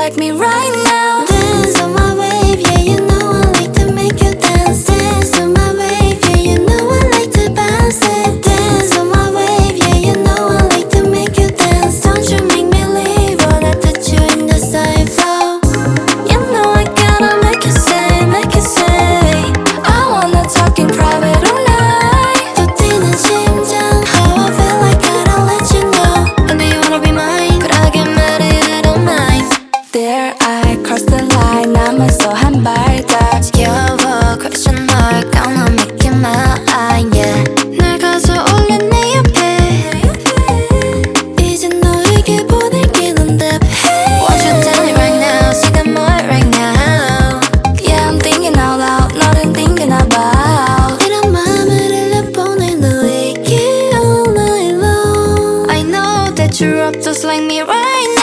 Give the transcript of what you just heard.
like me right now. Dance on my wave, yeah, you know I like to make you dance. Dance on my wave, yeah, you know I like to bounce it. Dance on my wave, yeah, you know I like to make you dance. Don't you make me leave, wanna touch you in the side flow. You know I gotta make you say, make you say. I wanna talk in private all night. 또 뛰는 심장, how I feel like gotta let you know. And do you wanna be mine? But I get mad at I don't mind. There I cross the line, 남아서 한 발 더 지겨워. Question mark, gonna make you mine, yeah. 날 가져올래 내 옆에. 이제 너에게 보낼게 넌 답해. Won't you tell me right now, 지금 뭐해 right now? Yeah, I'm thinking out loud, 너는 thinking about. 이런 맘을 흘려보내 너에게 all night long. I know that you're up just like me right now.